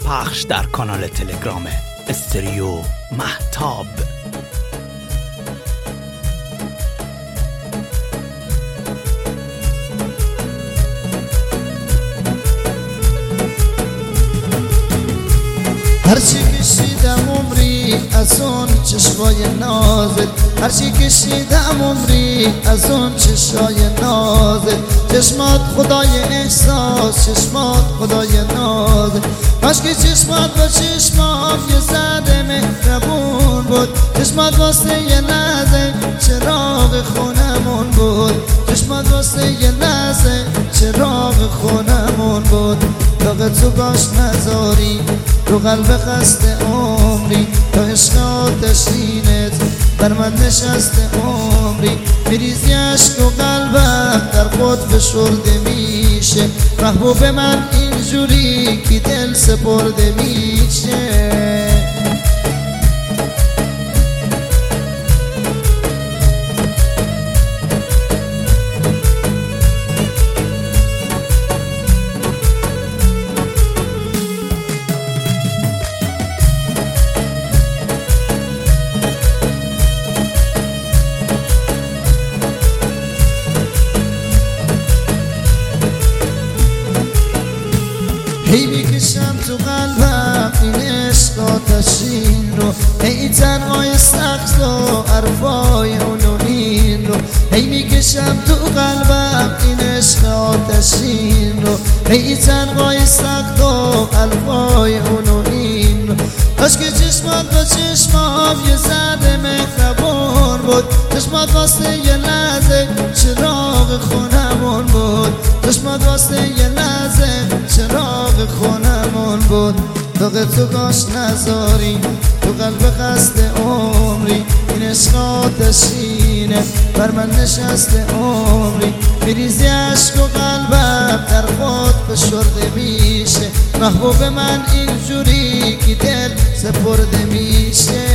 پخش در کانال تلگرام استریو مهتاب. هرچی کشیدم عمری از اون چشمای نازت، هرچی کشیدم عمری از اون چشمای نازت. چشمات خدای احساس، چشمات خدای نازت. کاش که چشمات با چشمام یه ذره مهربون بود. چشمات واسه یه لحظه چراغ خونمون بود. چشمات واسه یه لحظه چراغ خونمون بود. داغ تو باش نذاری رو قلب خسته عمری، تا عشق آتشینت بر من نشسته عمری. میریزی عشق و قلبم در خود فشرده میشه. محبوب من اینجوری که دل سپرده میشه. هی میکشم تو قلبم این عشق آتشین رو، هی تنهای سخت و عرفای اولونین رو. هی میکشم تو قلبم این عشق آتشین رو، هی تنهای سخت و عرفای اولونین رو. کاش که چشمات با چشمام یه ذره مهربون بود. چشمات واسه یه لحظه چراغ خونمون بود. چشمات واسه یه لحظه چراغ خونمون بود. داغ تو کاش نذاری تو قلب خسته عمری. این عشق آتشینه بر من نشسته عمری. میریزی عشق و قلبم در خود فشرده میشه. محبوب من اینجوری که دل سپرده میشه.